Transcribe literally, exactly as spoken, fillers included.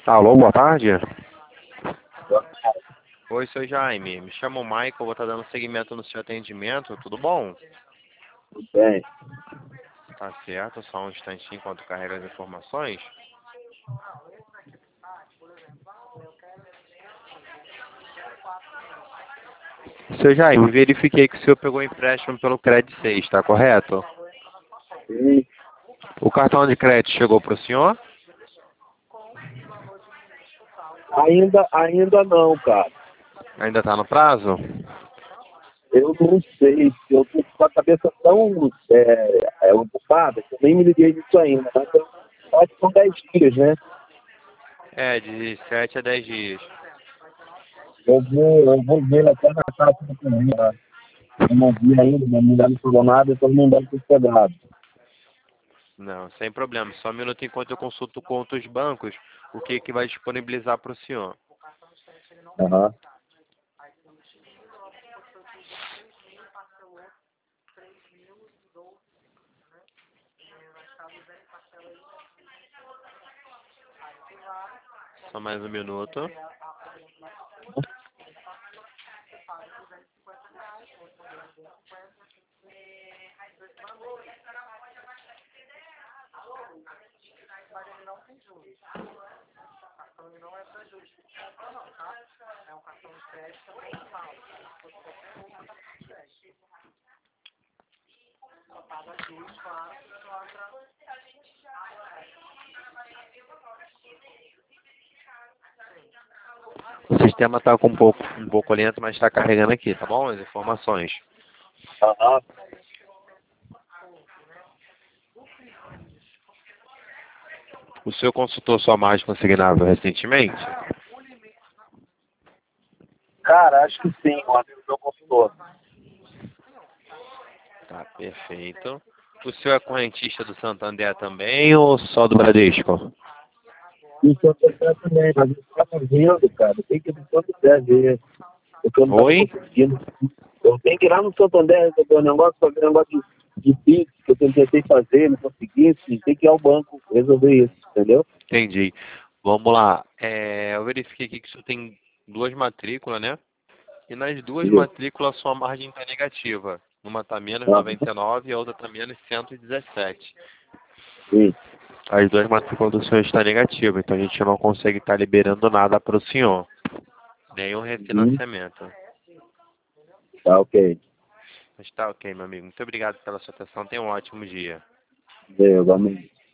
Alô, boa tarde. Oi, seu Jaime. Me chamo Michael, vou estar dando seguimento no seu atendimento, tudo bom? Tudo bem. Tá certo, só um instantinho enquanto carrega as informações. Seu Jaime, verifiquei que o senhor pegou empréstimo pelo Credit seis, tá correto? Sim. O cartão de crédito chegou para o senhor? Ainda, ainda não, cara. Ainda está no prazo? Eu não sei. Eu tô com a cabeça tão é, é, ocupada que eu nem me liguei nisso ainda. Mas eu acho que são dez dias, né? É, de sete a dez dias. Eu vou, eu vou ver até na casa do correio lá. Eu não vi ainda, minha mulher não falou nada, então não deve ter chegado. Não, sem problema. Só um minuto enquanto eu consulto com outros bancos o que, que vai disponibilizar para o senhor. Aham. Só mais um minuto. O sistema está com um pouco, um pouco lento, mas está carregando aqui, tá bom? As informações. Aham. O senhor consultou sua margem consignável recentemente? Cara, acho que sim, um amigo meu consultou. Tá, perfeito. O senhor é correntista do Santander também ou só do Bradesco? Isso eu tô também, mas eu estava vendo, cara. Tem que ir no Santander ver. Porque eu não estava Oi? conseguindo. Eu tenho que ir lá no Santander resolver um negócio, fazer um negócio de, de Pix, que eu tentei fazer, não consegui, enfim, tem que ir ao banco resolver isso, entendeu? Entendi. Vamos lá. É, eu verifiquei aqui que o senhor tem duas matrículas, né? E nas duas Isso. matrículas sua margem está negativa. Uma está menos Aham. noventa e nove e a outra está menos cento e dezessete. Sim. As duas matrículas do senhor estão negativas, então a gente não consegue estar liberando nada para o senhor. Nenhum Uhum. refinanciamento. Tá, ok. Mas tá ok, meu amigo. Muito obrigado pela sua atenção. Tenha um ótimo dia. Deus, amém.